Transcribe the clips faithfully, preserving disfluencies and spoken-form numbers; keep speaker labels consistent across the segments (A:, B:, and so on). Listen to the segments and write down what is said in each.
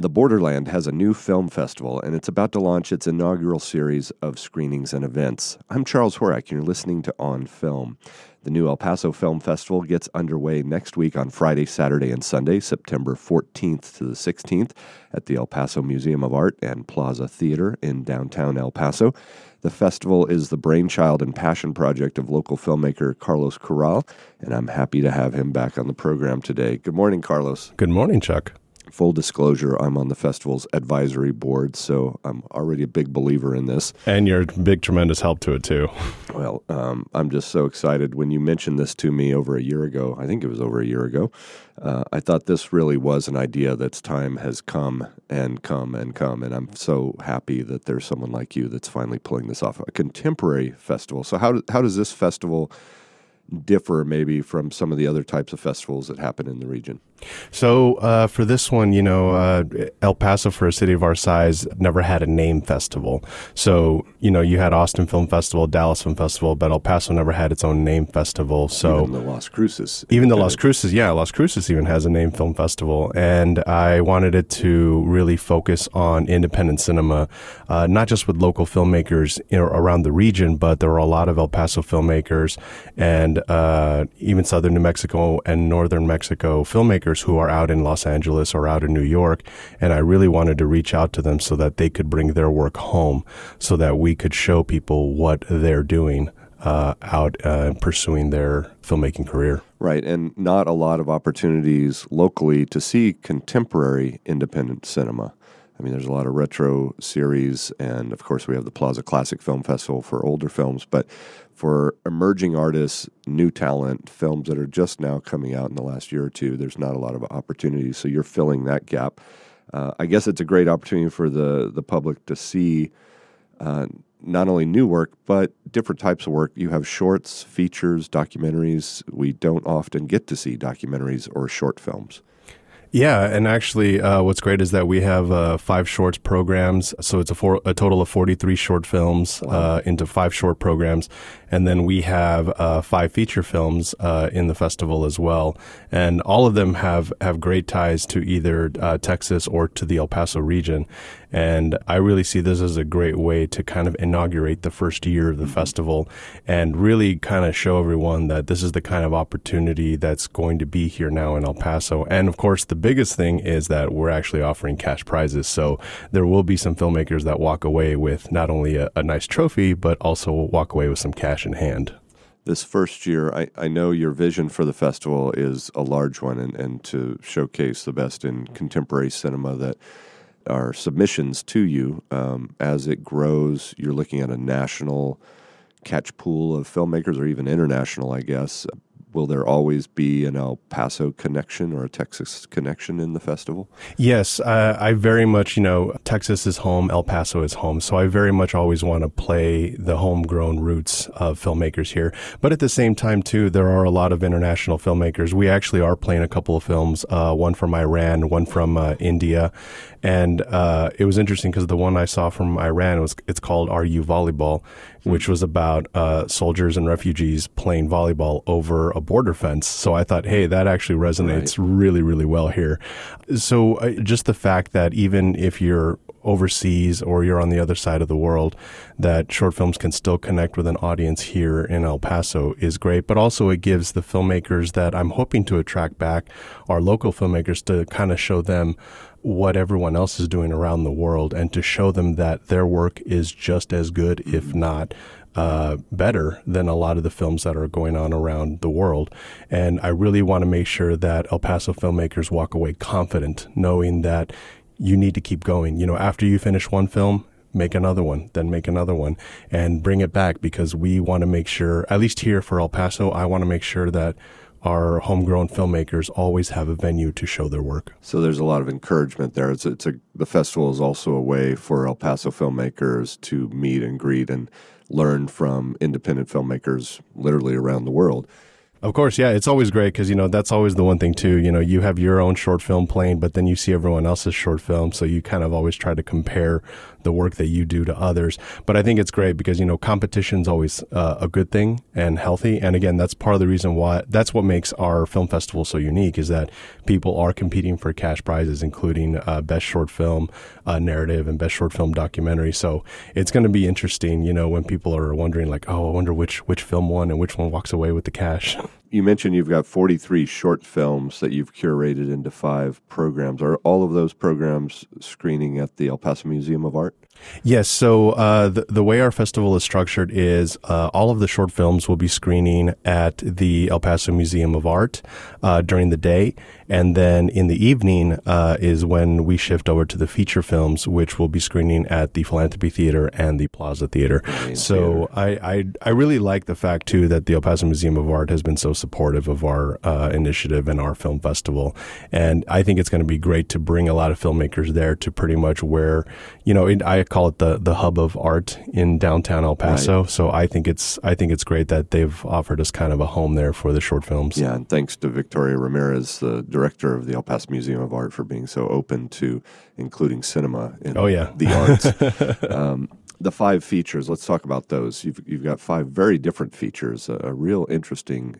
A: The Borderland has a new film festival, and it's about to launch its inaugural series of screenings and events. I'm Charles Horak, and you're listening to On Film. The new El Paso Film Festival gets underway next week on Friday, Saturday, and Sunday, September fourteenth to the sixteenth, at the El Paso Museum of Art and Plaza Theater in downtown El Paso. The festival is the brainchild and passion project of local filmmaker Carlos Corral, and I'm happy to have him back on the program today. Good morning, Carlos.
B: Good morning, Chuck.
A: Full disclosure, I'm on the festival's advisory board, so I'm already a big believer in this.
B: And you're a big, tremendous help to it, too.
A: Well, um, I'm just so excited. When you mentioned this to me over a year ago, I think it was over a year ago, uh, I thought this really was an idea that's time has come and come and come, and I'm so happy that there's someone like you that's finally pulling this off. A contemporary festival. So how, how does this festival differ maybe from some of the other types of festivals that happen in the region?
B: So uh, for this one, you know, uh, El Paso, for a city of our size, never had a name festival. So, you know, you had Austin Film Festival, Dallas Film Festival, but El Paso never had its own name festival. So
A: even the Las Cruces.
B: Even the Las Cruces, yeah, Las Cruces even has a name film festival. And I wanted it to really focus on independent cinema, uh, not just with local filmmakers you know, around the region, but there are a lot of El Paso filmmakers and uh, even southern New Mexico and northern Mexico filmmakers who are out in Los Angeles or out in New York, and I really wanted to reach out to them so that they could bring their work home, so that we could show people what they're doing uh, out uh, pursuing their filmmaking career.
A: Right, and not a lot of opportunities locally to see contemporary independent cinema. I mean, there's a lot of retro series, and of course we have the Plaza Classic Film Festival for older films, but for emerging artists, new talent, films that are just now coming out in the last year or two, there's not a lot of opportunities, so you're filling that gap. Uh, I guess it's a great opportunity for the, the public to see uh, not only new work, but different types of work. You have shorts, features, documentaries. We don't often get to see documentaries or short films.
B: Yeah, and actually uh, what's great is that we have uh, five shorts programs, so it's a, four, a total of forty-three short films wow. uh, into five short programs, and then we have uh, five feature films uh, in the festival as well, and all of them have, have great ties to either uh, Texas or to the El Paso region, and I really see this as a great way to kind of inaugurate the first year of the mm-hmm. festival and really kind of show everyone that this is the kind of opportunity that's going to be here now in El Paso, and of course the biggest thing is that we're actually offering cash prizes. So there will be some filmmakers that walk away with not only a, a nice trophy, but also walk away with some cash in hand.
A: This first year, I, I know your vision for the festival is a large one, and, and to showcase the best in contemporary cinema that are submissions to you. Um, as it grows, you're looking at a national catch pool of filmmakers, or even international, I guess. Will there always be an El Paso connection or a Texas connection in the festival?
B: Yes, uh, I very much, you know, Texas is home, El Paso is home. So I very much always want to play the homegrown roots of filmmakers here. But at the same time, too, there are a lot of international filmmakers. We actually are playing a couple of films, uh, one from Iran, one from uh, India. And uh, it was interesting because the one I saw from Iran, was it's called Are You Volleyball, which was about uh, soldiers and refugees playing volleyball over a border fence. So I thought, hey, that actually resonates right. really, really well here. So uh, just the fact that even if you're overseas or you're on the other side of the world, that short films can still connect with an audience here in El Paso is great. But also it gives the filmmakers that I'm hoping to attract back, our local filmmakers, to kind of show them what everyone else is doing around the world, and to show them that their work is just as good, if not uh, better, than a lot of the films that are going on around the world. And I really want to make sure that El Paso filmmakers walk away confident, knowing that you need to keep going. You know, after you finish one film, make another one, then make another one, and bring it back, because we want to make sure, at least here for El Paso, I want to make sure that our homegrown filmmakers always have a venue to show their work.
A: So there's a lot of encouragement there. It's, it's a, the festival is also a way for El Paso filmmakers to meet and greet and learn from independent filmmakers literally around the world.
B: Of course, yeah, it's always great because, you know, that's always the one thing, too. You know, you have your own short film playing, but then you see everyone else's short film, so you kind of always try to compare the work that you do to others. But I think it's great because, you know, competition's always uh, a good thing and healthy. And again, that's part of the reason why, that's what makes our film festival so unique, is that people are competing for cash prizes, including uh, Best Short Film uh, Narrative and Best Short Film Documentary. So it's going to be interesting, you know, when people are wondering like, oh, I wonder which, which film won and which one walks away with the cash.
A: You mentioned you've got forty-three short films that you've curated into five programs. Are all of those programs screening at the El Paso Museum of Art?
B: Yes. So uh, the, the way our festival is structured is uh, all of the short films will be screening at the El Paso Museum of Art uh, during the day. And then in the evening uh, is when we shift over to the feature films, which will be screening at the Philanthropy Theater and the Plaza Theater. Main so theater. I, I I really like the fact, too, that the El Paso Museum of Art has been so supportive of our uh, initiative and our film festival. And I think it's going to be great to bring a lot of filmmakers there to pretty much where, you know, it, I call it the, the hub of art in downtown El Paso. Right. So I think it's I think it's great that they've offered us kind of a home there for the short films.
A: Yeah, and thanks to Victoria Ramirez, the director of the El Paso Museum of Art, for being so open to including cinema in
B: oh, yeah.
A: the arts. um, the five features, let's talk about those. You've, you've got five very different features, a, a real interesting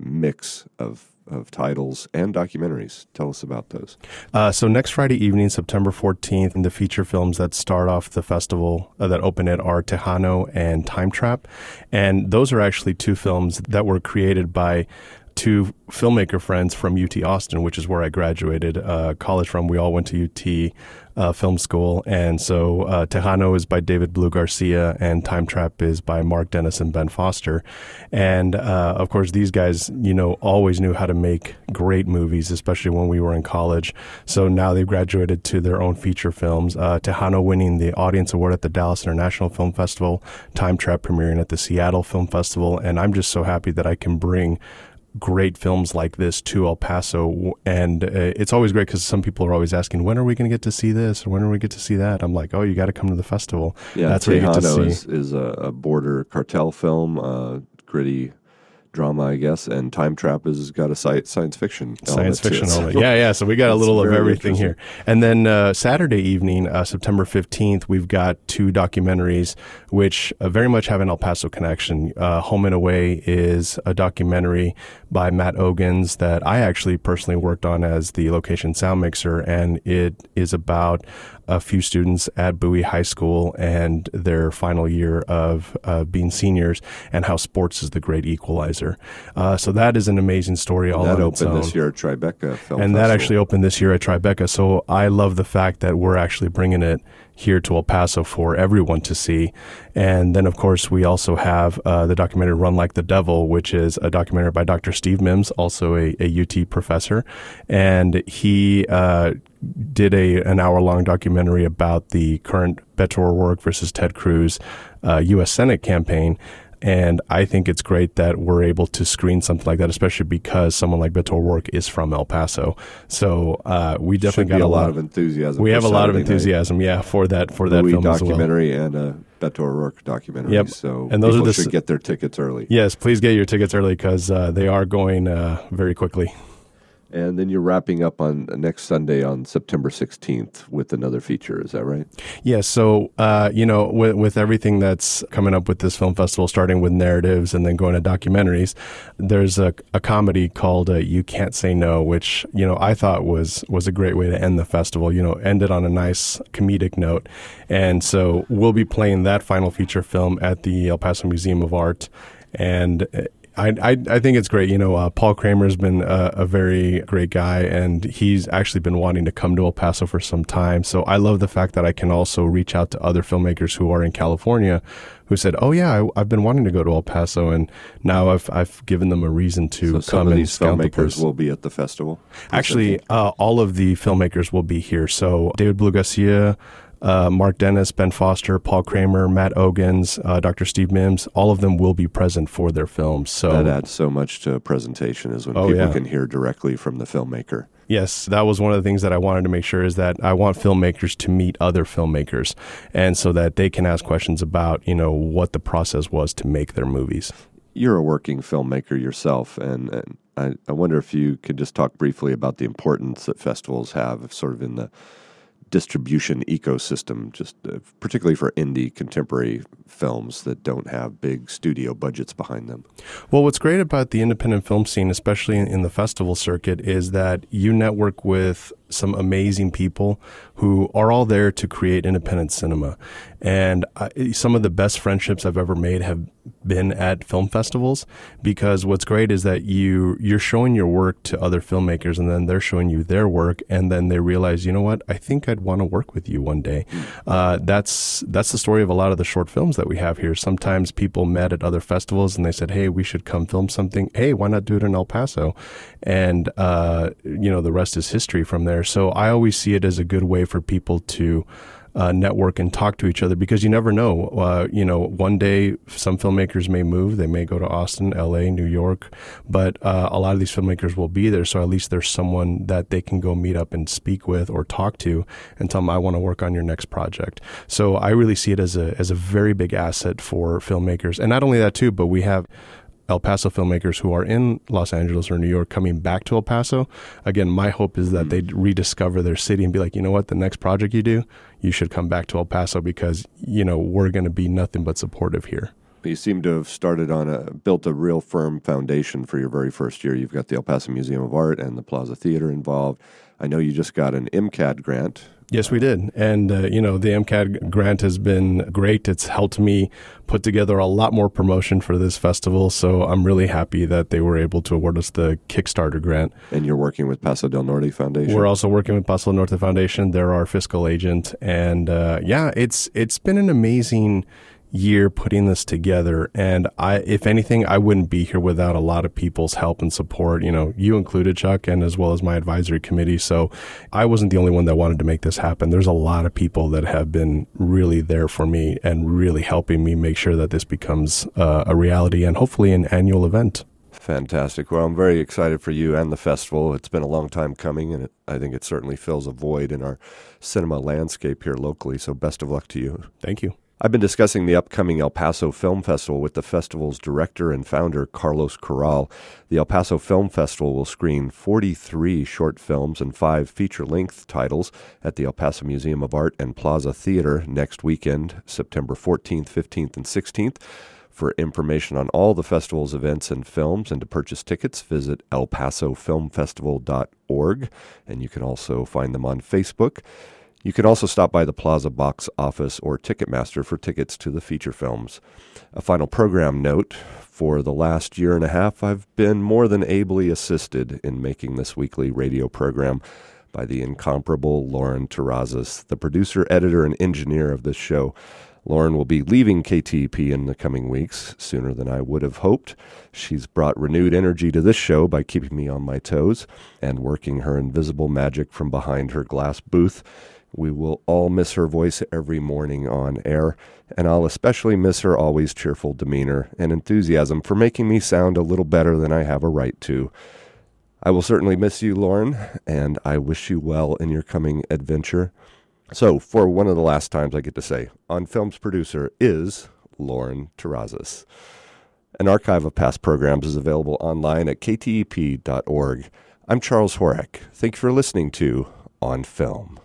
A: mix of of titles and documentaries. Tell us about those.
B: Uh, so next Friday evening, September fourteenth, the feature films that start off the festival uh, that open it are Tejano and Time Trap. And those are actually two films that were created by two filmmaker friends from U T Austin, which is where I graduated uh, college from. We all went to U T uh, Film School. And so uh, Tejano is by David Blue Garcia and Time Trap is by Mark Dennis and Ben Foster. And uh, of course, these guys, you know, always knew how to make great movies, especially when we were in college. So now they've graduated to their own feature films. Uh, Tejano winning the Audience Award at the Dallas International Film Festival, Time Trap premiering at the Seattle Film Festival. And I'm just so happy that I can bring great films like this to El Paso. And uh, it's always great because some people are always asking, when are we going to get to see this? Or when are we get to see that? I'm like, oh, you got to come to the festival.
A: Yeah,
B: that's
A: Tejano
B: where you get to see.
A: is, is a, a border cartel film, uh, gritty drama, I guess, and Time Trap has got a sci- science fiction
B: Science fiction element. Yeah, yeah. So we got a little of everything here. And then uh, Saturday evening, uh, September fifteenth, we've got two documentaries which uh, very much have an El Paso connection. Uh, Home and Away is a documentary by Matt Ogans that I actually personally worked on as the location sound mixer, and it is about a few students at Bowie High School and their final year of uh, being seniors, and how sports is the great equalizer. Uh, so that is an amazing story all
A: that
B: on its own.
A: That opened this year at Tribeca Film
B: And
A: Festival.
B: that actually opened this year at Tribeca. So I love the fact that we're actually bringing it here to El Paso for everyone to see. And then, of course, we also have uh, the documentary Run Like the Devil, which is a documentary by Doctor Steve Mims, also a, a U T professor. And he uh, did a an hour-long documentary about the current Beto O'Rourke versus Ted Cruz uh, U S Senate campaign. And I think it's great that we're able to screen something like that, especially because someone like Beto O'Rourke is from El Paso. So uh, we definitely
A: Should
B: got
A: be
B: a
A: lot
B: lot
A: of enthusiasm.
B: We have a lot of
A: Saturday
B: enthusiasm,
A: night.
B: yeah, for that for that
A: Louis
B: film
A: documentary
B: as well.
A: and a Beto O'Rourke documentary.
B: Yep.
A: So
B: and those
A: people
B: are the
A: should
B: s-
A: get their tickets early.
B: Yes, please get your tickets early because uh, they are going uh, very quickly.
A: And then you're wrapping up on uh, next Sunday on September sixteenth with another feature. Is that right?
B: Yes. So, uh, you know, with, with everything that's coming up with this film festival, starting with narratives and then going to documentaries, there's a, a comedy called uh, You Can't Say No, which, you know, I thought was, was a great way to end the festival, you know, end it on a nice comedic note. And so we'll be playing that final feature film at the El Paso Museum of Art. And I, I, I think it's great. You know, uh, Paul Kramer's been a, a very great guy, and he's actually been wanting to come to El Paso for some time. So I love the fact that I can also reach out to other filmmakers who are in California who said, oh, yeah, I, I've been wanting to go to El Paso, and now I've I've given them a reason to
A: so some
B: come
A: of
B: and
A: these
B: scout the place.
A: filmmakers will be at the festival?
B: Actually, uh, all of the filmmakers will be here. So David Blue Garcia, Uh, Mark Dennis, Ben Foster, Paul Kramer, Matt Ogans, uh, Doctor Steve Mims, all of them will be present for their films. So
A: that adds so much to a presentation is when
B: Oh,
A: people
B: yeah.
A: can hear directly from the filmmaker.
B: Yes, that was one of the things that I wanted to make sure is that I want filmmakers to meet other filmmakers, and so that they can ask questions about, you know, what the process was to make their movies.
A: You're a working filmmaker yourself, and, and I, I wonder if you could just talk briefly about the importance that festivals have sort of in the distribution ecosystem, just uh, particularly for indie contemporary films that don't have big studio budgets behind them.
B: Well, what's great about the independent film scene, especially in, in the festival circuit, is that you network with some amazing people who are all there to create independent cinema. And I, some of the best friendships I've ever made have been at film festivals, because what's great is that you, you're showing your work to other filmmakers, and then they're showing you their work, and then they realize, you know what, I think I'd want to work with you one day. Uh, that's that's the story of a lot of the short films that we have here. Sometimes people met at other festivals and they said, hey, we should come film something. Hey, why not do it in El Paso? And, uh, you know, the rest is history from there. So I always see it as a good way for people to Uh, network and talk to each other, because you never know. Uh, you know, one day some filmmakers may move. They may go to Austin, L A, New York, but uh, a lot of these filmmakers will be there. So at least there's someone that they can go meet up and speak with or talk to and tell them, I want to work on your next project. So I really see it as a as a very big asset for filmmakers. And not only that too, but we have El Paso filmmakers who are in Los Angeles or New York coming back to El Paso. Again, my hope is that they rediscover their city and be like, you know what, the next project you do, you should come back to El Paso, because, you know, we're going to be nothing but supportive here.
A: You seem to have started on a, built a real firm foundation for your very first year. You've got the El Paso Museum of Art and the Plaza Theater involved. I know you just got an MCAD grant.
B: Yes, we did. And, uh, you know, the MCAD grant has been great. It's helped me put together a lot more promotion for this festival. So I'm really happy that they were able to award us the Kickstarter grant.
A: And you're working with Paso del Norte Foundation?
B: We're also working with Paso del Norte Foundation. They're our fiscal agent. And, uh, yeah, it's it's been an amazing year putting this together. And I, if anything, I wouldn't be here without a lot of people's help and support, you know, you included, Chuck, and as well as my advisory committee. So I wasn't the only one that wanted to make this happen. There's a lot of people that have been really there for me and really helping me make sure that this becomes uh, a reality and hopefully an annual event.
A: Fantastic. Well, I'm very excited for you and the festival. It's been a long time coming, and it, I think it certainly fills a void in our cinema landscape here locally. So best of luck to you.
B: Thank you.
A: I've been discussing the upcoming El Paso Film Festival with the festival's director and founder, Carlos Corral. The El Paso Film Festival will screen forty-three short films and five feature-length titles at the El Paso Museum of Art and Plaza Theater next weekend, September fourteenth, fifteenth, and sixteenth. For information on all the festival's events and films and to purchase tickets, visit el paso film festival dot org, and you can also find them on Facebook. You can also stop by the Plaza box office or Ticketmaster for tickets to the feature films. A final program note: for the last year and a half, I've been more than ably assisted in making this weekly radio program by the incomparable Lauren Terrazas, the producer, editor, and engineer of this show. Lauren will be leaving K T E P in the coming weeks, sooner than I would have hoped. She's brought renewed energy to this show by keeping me on my toes and working her invisible magic from behind her glass booth. We will all miss her voice every morning on air, and I'll especially miss her always cheerful demeanor and enthusiasm for making me sound a little better than I have a right to. I will certainly miss you, Lauren, and I wish you well in your coming adventure. So, for one of the last times I get to say, On Film's producer is Lauren Terrazas. An archive of past programs is available online at k t e p dot org. I'm Charles Horak. Thank you for listening to On Film.